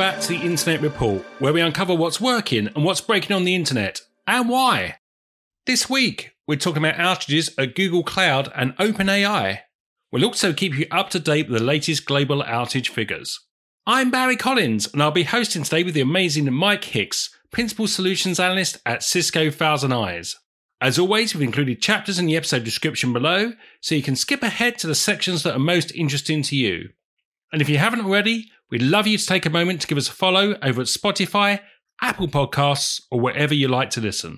back to the Internet Report, where we uncover what's working and what's breaking on the internet, and why. This week, we're talking about outages at Google Cloud and OpenAI. We'll also keep you up to date with the latest global outage figures. I'm Barry Collins, and I'll be hosting today with the amazing Mike Hicks, Principal Solutions Analyst at Cisco Thousand Eyes. As always, we've included chapters in the episode description below, so you can skip ahead to the sections that are most interesting to you. And if you haven't already, we'd love you to take a moment to give us a follow over at Spotify, Apple Podcasts, or wherever you like to listen.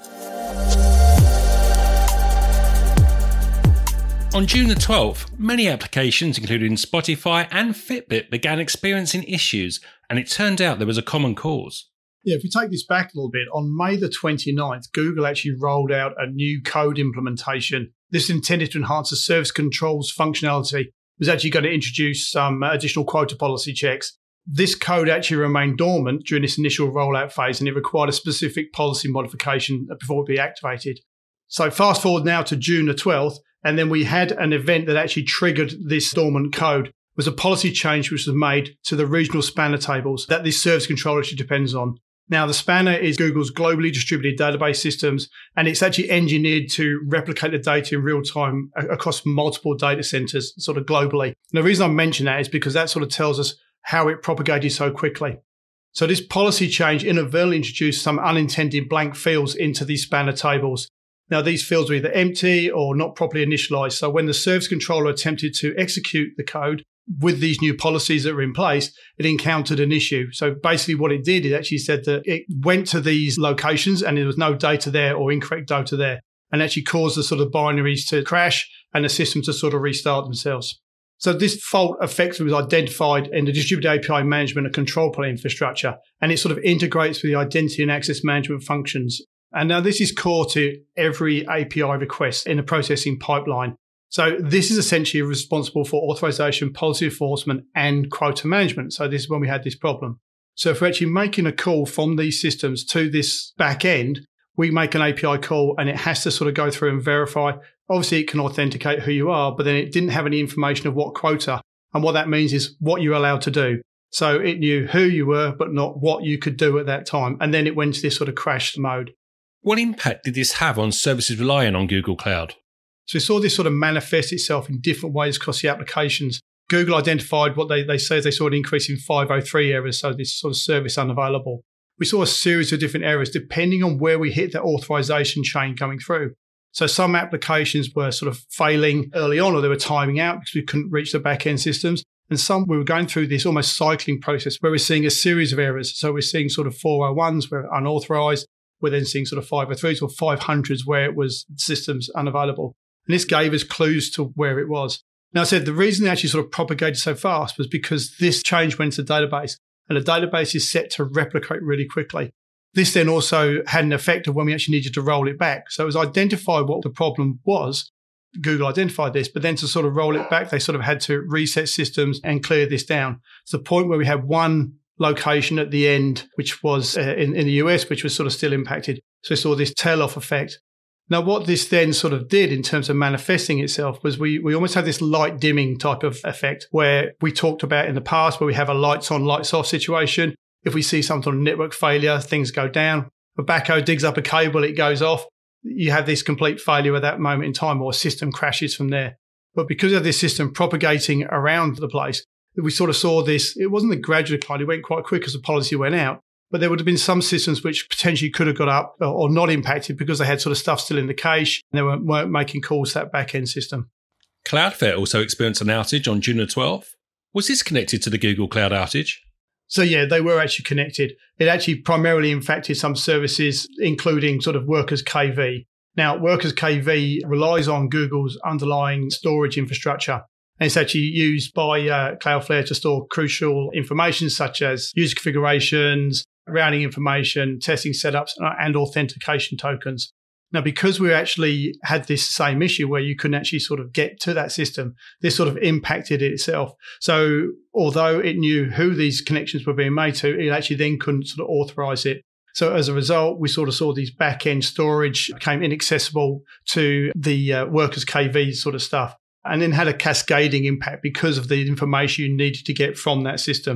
On June the 12th, many applications, including Spotify and Fitbit, began experiencing issues, and it turned out there was a common cause. Yeah, if we take this back a little bit, on May the 29th, Google actually rolled out a new code implementation. This is intended to enhance the service controls functionality. It was actually going to introduce some additional quota policy checks. This code actually remained dormant during this initial rollout phase, and it required a specific policy modification before it be activated. So fast forward now to June the 12th, and then we had an event that actually triggered this dormant code. It was a policy change which was made to the regional spanner tables that this service control actually depends on. Now, the spanner is Google's globally distributed database systems, and it's actually engineered to replicate the data in real time across multiple data centers, sort of globally. And the reason I mention that is because that sort of tells us how it propagated so quickly. So this policy change inadvertently introduced some unintended blank fields into these spanner tables. Now, these fields were either empty or not properly initialized. So when the service controller attempted to execute the code with these new policies that were in place, it encountered an issue. So basically what it did, it actually said that it went to these locations and there was no data there or incorrect data there, and actually caused the sort of binaries to crash and the system to sort of restart themselves. So this fault effectively was identified in the distributed API management and control plane infrastructure, and it sort of integrates with the identity and access management functions. And now this is core to every API request in the processing pipeline. So this is essentially responsible for authorization, policy enforcement, and quota management. So this is when we had this problem. So if we're actually making a call from these systems to this back end, we make an API call and it has to sort of go through and verify. Obviously, it can authenticate who you are, but then it didn't have any information of what quota. And what that means is what you're allowed to do. So it knew who you were, but not what you could do at that time. And then it went to this sort of crash mode. What impact did this have on services relying on Google Cloud? So we saw this sort of manifest itself in different ways across the applications. Google identified what they say they saw an increase in 503 errors, so this sort of service unavailable. We saw a series of different errors depending on where we hit the authorization chain coming through. So some applications were sort of failing early on, or they were timing out because we couldn't reach the back-end systems. And some we were going through this almost cycling process where we're seeing a series of errors. So we're seeing sort of 401s where unauthorized. We're then seeing sort of 503s or 500s where it was systems unavailable. And this gave us clues to where it was. Now, I said the reason it actually sort of propagated so fast was because this change went to the database, and the database is set to replicate really quickly. This then also had an effect of when we actually needed to roll it back. So it was identified what the problem was. Google identified this, but then to sort of roll it back, they sort of had to reset systems and clear this down to the point where we had one location at the end, which was in the US, which was sort of still impacted. So we saw this tail-off effect. Now, what this then sort of did in terms of manifesting itself was we almost had this light dimming type of effect where we talked about in the past where we have a lights on, lights off situation. If we see some sort of network failure, things go down. A backhoe digs up a cable, it goes off. You have this complete failure at that moment in time, or a system crashes from there. But because of this system propagating around the place, we sort of saw this. It wasn't a gradual decline. It went quite quick as the policy went out. But there would have been some systems which potentially could have got up or not impacted because they had sort of stuff still in the cache and they weren't making calls to that back-end system. Cloudflare also experienced an outage on June the 12th. Was this connected to the Google Cloud outage? So yeah, they were actually connected. It actually primarily impacted some services, including sort of Workers KV. Now, Workers KV relies on Google's underlying storage infrastructure. And it's actually used by Cloudflare to store crucial information such as user configurations, routing information, testing setups, and authentication tokens. Now, because we actually had this same issue where you couldn't actually sort of get to that system, this sort of impacted it itself. So although it knew who these connections were being made to, it actually then couldn't sort of authorize it. So as a result, we sort of saw these back-end storage became inaccessible to the Workers KV sort of stuff, and then had a cascading impact because of the information you needed to get from that system.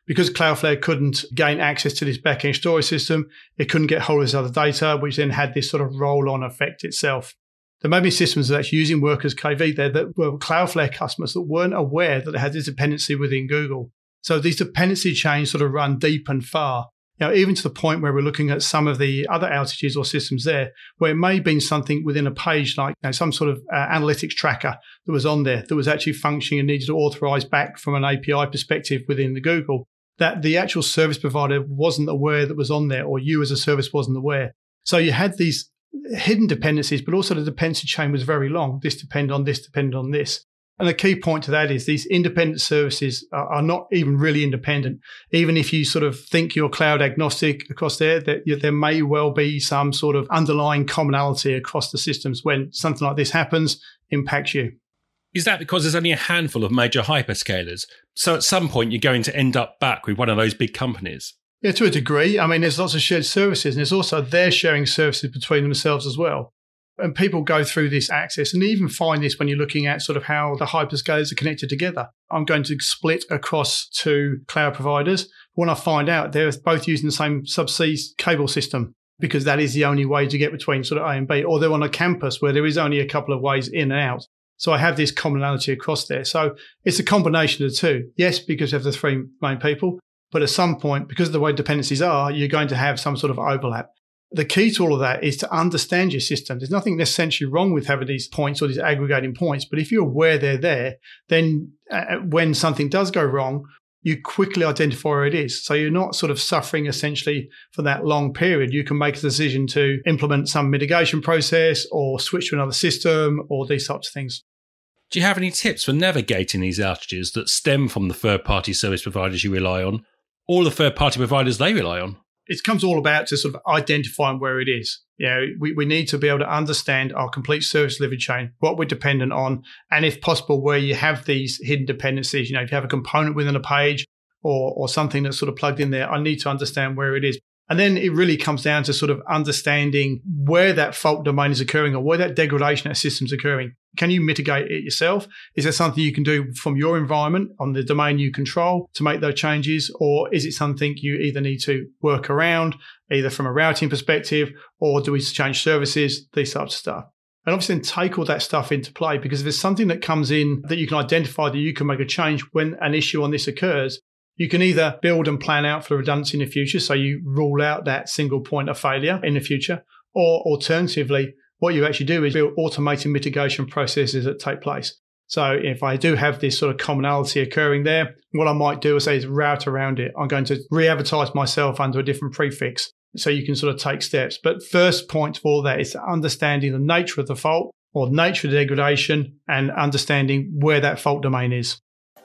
Because Cloudflare couldn't gain access to this backend storage system, it couldn't get hold of this other data, which then had this sort of roll-on effect itself. There may be systems that are actually using Workers KV there that were Cloudflare customers that weren't aware that they had this dependency within Google. So these dependency chains sort of run deep and far. Even to the point where we're looking at some of the other outages or systems there, where it may have been something within a page like some sort of analytics tracker that was on there that was actually functioning and needed to authorize back from an API perspective within the Google, that the actual service provider wasn't aware that was on there, or you as a service wasn't aware. So you had these hidden dependencies, but also the dependency chain was very long. This depended on this, depended on this. And the key point to that is these independent services are not even really independent. Even if you sort of think you're cloud agnostic across there, that there may well be some sort of underlying commonality across the systems when something like this happens, impacts you. Is that because there's only a handful of major hyperscalers? So at some point, you're going to end up back with one of those big companies? Yeah, to a degree. I mean, there's lots of shared services, and there's also they're sharing services between themselves as well. And people go through this access, and even find this when you're looking at sort of how the hyperscalers are connected together. I'm going to split across two cloud providers. When I find out they're both using the same subsea cable system, because that is the only way to get between sort of A and B, or they're on a campus where there is only a couple of ways in and out. So I have this commonality across there. So it's a combination of the two. Yes, because you have the three main people, but at some point, because of the way dependencies are, you're going to have some sort of overlap. The key to all of that is to understand your system. There's nothing essentially wrong with having these points or these aggregating points, but if you're aware they're there, then when something does go wrong, you quickly identify where it is. So you're not sort of suffering essentially for that long period. You can make a decision to implement some mitigation process or switch to another system or these types of things. Do you have any tips for navigating these outages that stem from the third-party service providers you rely on, or the third-party providers they rely on? It comes all about to sort of identifying where it is. We need to be able to understand our complete service delivery chain, what we're dependent on, and if possible, where you have these hidden dependencies. If you have a component within a page or something that's sort of plugged in there, I need to understand where it is. And then it really comes down to sort of understanding where that fault domain is occurring or where that degradation of system's occurring. Can you mitigate it yourself? Is there something you can do from your environment on the domain you control to make those changes? Or is it something you either need to work around, either from a routing perspective, or do we change services, these types of stuff? And obviously then take all that stuff into play, because if there's something that comes in that you can identify that you can make a change when an issue on this occurs, you can either build and plan out for redundancy in the future, so you rule out that single point of failure in the future, or alternatively, what you actually do is build automated mitigation processes that take place. So if I do have this sort of commonality occurring there, what I might do is route around it. I'm going to re-advertise myself under a different prefix, so you can sort of take steps. But first point of all that is understanding the nature of the fault or nature of the degradation and understanding where that fault domain is.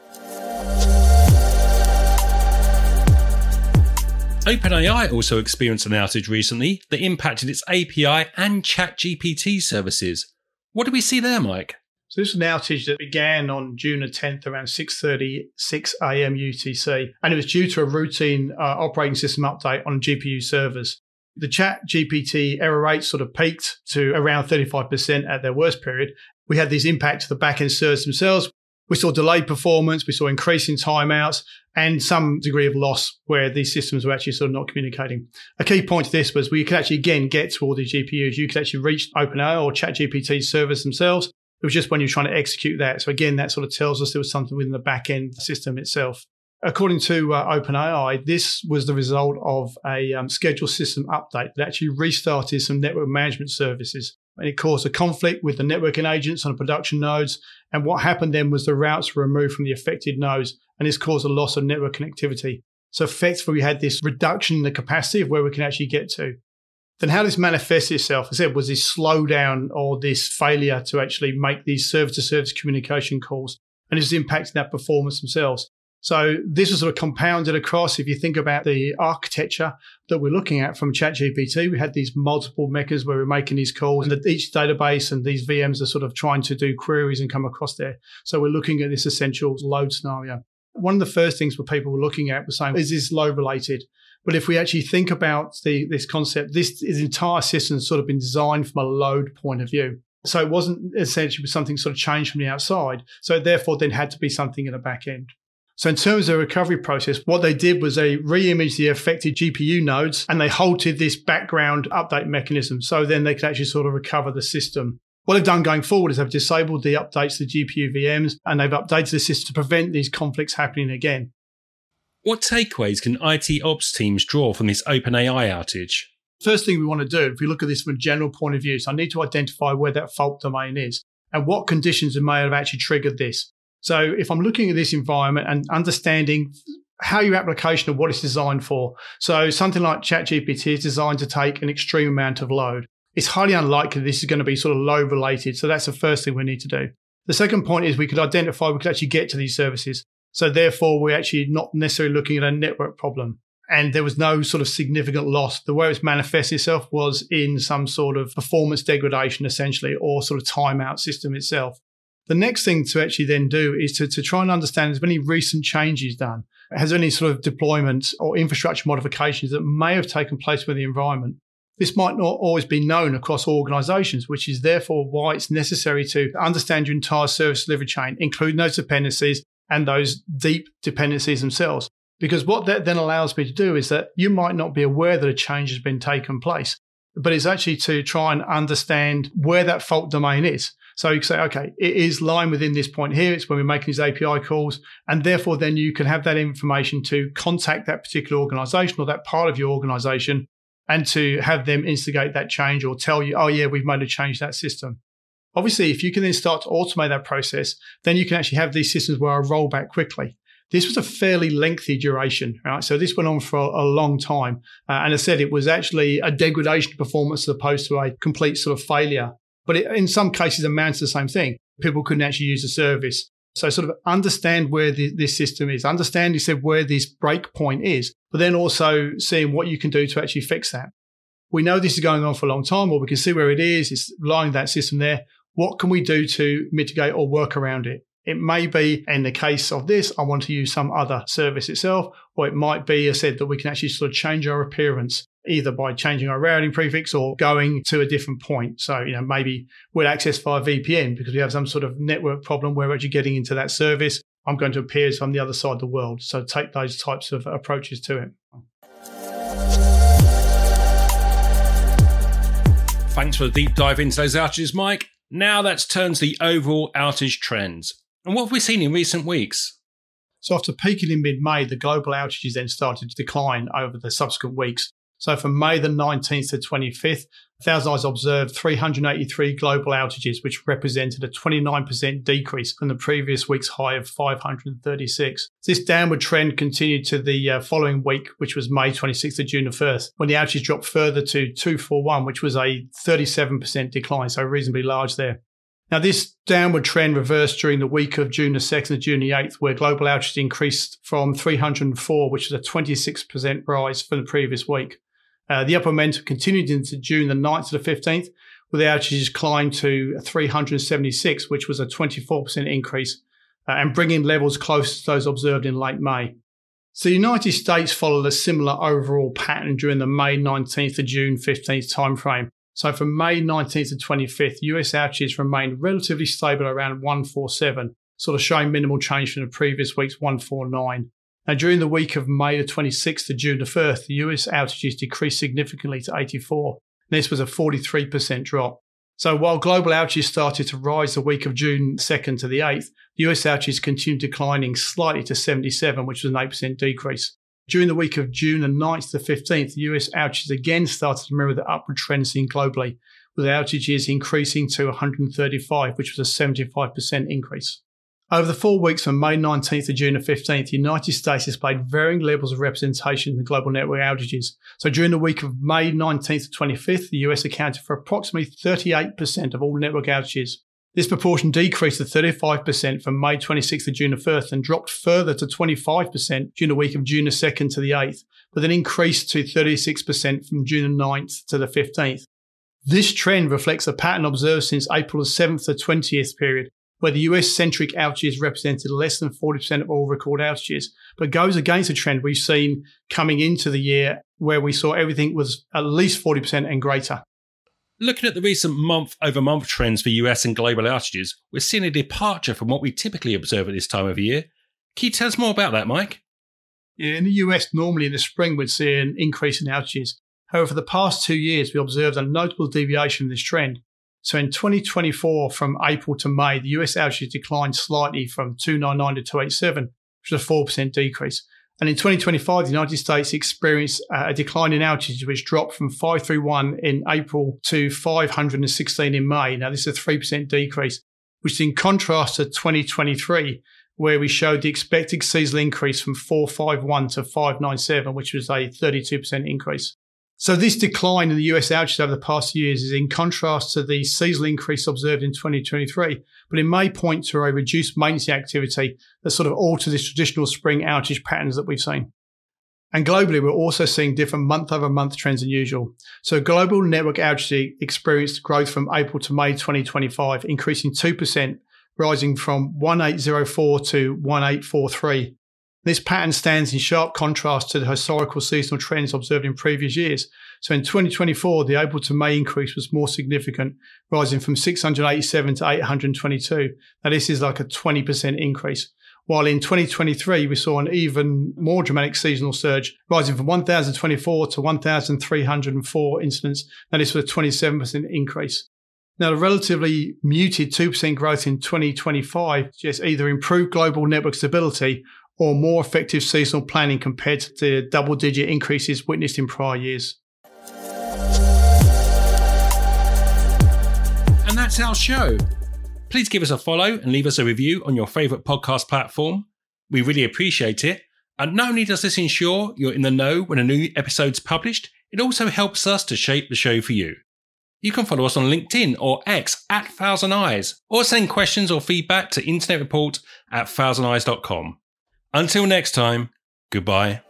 OpenAI also experienced an outage recently that impacted its API and ChatGPT services. What do we see there, Mike? So this was an outage that began on June the 10th around 6:36 a.m. UTC, and it was due to a routine operating system update on GPU servers. The ChatGPT error rate sort of peaked to around 35% at their worst period. We had these impacts to the backend servers themselves. We saw delayed performance, we saw increasing timeouts, and some degree of loss where these systems were actually sort of not communicating. A key point of this was we could actually, again, get to all these GPUs. You could actually reach OpenAI or ChatGPT servers themselves. It was just when you're trying to execute that. So again, that sort of tells us there was something within the back-end system itself. According to OpenAI, this was the result of a scheduled system update that actually restarted some network management services. And it caused a conflict with the networking agents on the production nodes. And what happened then was the routes were removed from the affected nodes, and this caused a loss of network connectivity. So effectively, we had this reduction in the capacity of where we can actually get to. Then how this manifests itself, as I said, was this slowdown or this failure to actually make these service-to-service communication calls. And this is impacting that performance themselves. So this was sort of compounded across. If you think about the architecture that we're looking at from ChatGPT, we had these multiple mechanisms where we're making these calls, and each database and these VMs are sort of trying to do queries and come across there. So we're looking at this essential load scenario. One of the first things what people were looking at was saying, is this load related? But if we actually think about this concept, this entire system has sort of been designed from a load point of view. So it wasn't essentially something sort of changed from the outside. So therefore then had to be something in the back end. So in terms of the recovery process, what they did was they re-imaged the affected GPU nodes and they halted this background update mechanism. So then they could actually sort of recover the system. What they've done going forward is they've disabled the updates to the GPU VMs and they've updated the system to prevent these conflicts happening again. What takeaways can IT ops teams draw from this OpenAI outage? First thing we want to do, if we look at this from a general point of view, so I need to identify where that fault domain is and what conditions may have actually triggered this. So if I'm looking at this environment and understanding how your application and what it's designed for. So something like ChatGPT is designed to take an extreme amount of load. It's highly unlikely this is going to be sort of load related. So that's the first thing we need to do. The second point is we could actually get to these services. So therefore, we're actually not necessarily looking at a network problem. And there was no sort of significant loss. The way it's manifested itself was in some sort of performance degradation, essentially, or sort of timeout system itself. The next thing to actually then do is to try and understand has there any recent changes done? Has there any sort of deployments or infrastructure modifications that may have taken place with the environment? This might not always be known across organizations, which is therefore why it's necessary to understand your entire service delivery chain, including those dependencies and those deep dependencies themselves. Because what that then allows me to do is that you might not be aware that a change has been taken place, but it's actually to try and understand where that fault domain is. So you can say, okay, it is lying within this point here. It's when we're making these API calls. And therefore, then you can have that information to contact that particular organization or that part of your organization and to have them instigate that change or tell you, oh, yeah, we've made a change to that system. Obviously, if you can then start to automate that process, then you can actually have these systems where I roll back quickly. This was a fairly lengthy duration, right? So this went on for a long time. And as I said, it was actually a degradation of performance as opposed to a complete sort of failure. But it, in some cases, amounts to the same thing. People couldn't actually use the service. So sort of understand where this system is, understand, you said, where this break point is, but then also seeing what you can do to actually fix that. We know this is going on for a long time, or we can see where it is. It's lying that system there. What can we do to mitigate or work around it? It may be, in the case of this, I want to use some other service itself, or it might be, as I said, that we can actually sort of change our appearance, either by changing our routing prefix or going to a different point. So, maybe we'll access via VPN because we have some sort of network problem where we're actually getting into that service. I'm going to appear as on the other side of the world. So take those types of approaches to it. Thanks for the deep dive into those outages, Mike. Now let's turn to the overall outage trends. And what have we seen in recent weeks? So after peaking in mid-May, the global outages then started to decline over the subsequent weeks. So from May the 19th to 25th, ThousandEyes observed 383 global outages, which represented a 29% decrease from the previous week's high of 536. This downward trend continued to the following week, which was May 26th to June the 1st, when the outages dropped further to 241, which was a 37% decline, so reasonably large there. Now, this downward trend reversed during the week of June the 2nd to June the 8th, where global outages increased from 304, which was a 26% rise from the previous week. The upper momentum continued into June the 9th to the 15th, with the outages climbed to 376, which was a 24% increase, and bringing levels close to those observed in late May. So the United States followed a similar overall pattern during the May 19th to June 15th timeframe. So from May 19th to 25th, US outages remained relatively stable around 147, sort of showing minimal change from the previous week's 149. Now, during the week of May the 26th to June the 1st, the US outages decreased significantly to 84. This was a 43% drop. So while global outages started to rise the week of June 2nd to the 8th, the US outages continued declining slightly to 77, which was an 8% decrease. During the week of June the 9th to the 15th, the US outages again started to mirror the upward trend seen globally, with outages increasing to 135, which was a 75% increase. Over the 4 weeks from May 19th to June the 15th, the United States displayed varying levels of representation in the global network outages. So during the week of May 19th to 25th, the US accounted for approximately 38% of all network outages. This proportion decreased to 35% from May 26th to June the 1st and dropped further to 25% during the week of June the 2nd to the 8th, but then increased to 36% from June the 9th to the 15th. This trend reflects a pattern observed since April the 7th to 20th period, where the US-centric outages represented less than 40% of all record outages, but goes against a trend we've seen coming into the year where we saw everything was at least 40% and greater. Looking at the recent month-over-month trends for US and global outages, we're seeing a departure from what we typically observe at this time of year. Can you tell us more about that, Mike? Yeah, in the US, normally in the spring, we'd see an increase in outages. However, for the past 2 years, we observed a notable deviation in this trend. So in 2024, from April to May, the US outages declined slightly from 299 to 287, which is a 4% decrease. And in 2025, the United States experienced a decline in outages, which dropped from 531 in April to 516 in May. Now, this is a 3% decrease, which is in contrast to 2023, where we showed the expected seasonal increase from 451 to 597, which was a 32% increase. So this decline in the US outages over the past years is in contrast to the seasonal increase observed in 2023, but it may point to a reduced maintenance activity that sort of altered this traditional spring outage patterns that we've seen. And globally, we're also seeing different month-over-month trends than usual. So global network outages experienced growth from April to May 2025, increasing 2%, rising from 1804 to 1843. This pattern stands in sharp contrast to the historical seasonal trends observed in previous years. So in 2024, the April to May increase was more significant, rising from 687 to 822. Now, this is like a 20% increase. While in 2023, we saw an even more dramatic seasonal surge, rising from 1,024 to 1,304 incidents. Now, this was a 27% increase. Now, the relatively muted 2% growth in 2025 suggests either improved global network stability or more effective seasonal planning compared to the double-digit increases witnessed in prior years. And that's our show. Please give us a follow and leave us a review on your favourite podcast platform. We really appreciate it. And not only does this ensure you're in the know when a new episode's published, it also helps us to shape the show for you. You can follow us on LinkedIn or X @thousandeyes, or send questions or feedback to internetreport@thousandeyes.com. Until next time, goodbye.